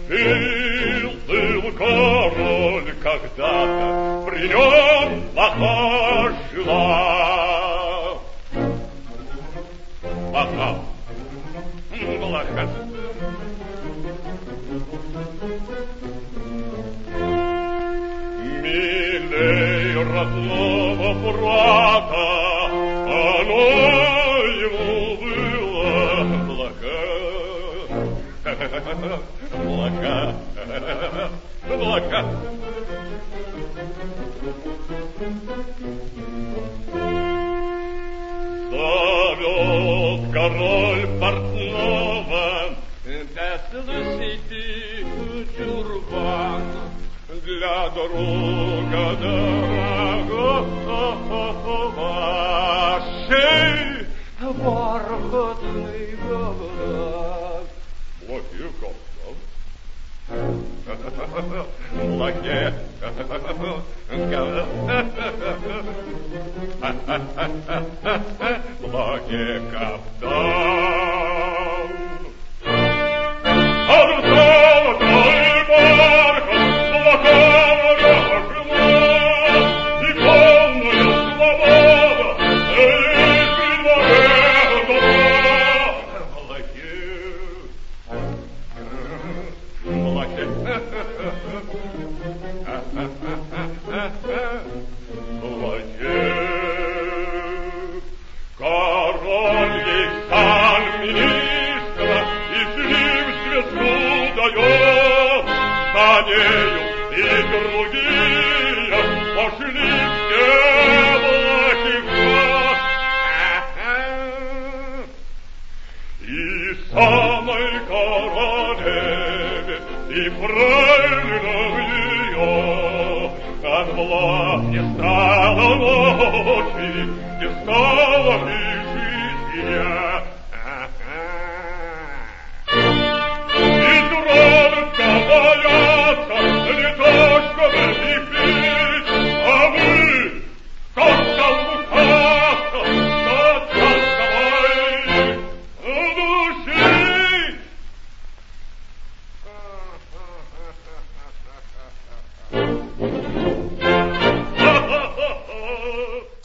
Жил-был король когда-то, при нем блоха жила. Блоха. Милей родного брата, оно ему было блоха. Блоха. Блоха. Зовет король портного, да слушайте, чурбан, для друга дорогого шей бархатный ковраг. Блохи ковраг? Блохи Блохи каптан. От золота и бархат блохами окружена, и полная свобода, и предварена. Блохи. Блохи. Король ей сан министра, и с ним звезду дает. За нею и другие пошли все блохи в ход. И самой королеве, и фрейлинам ее от блох не стало ночи, не стало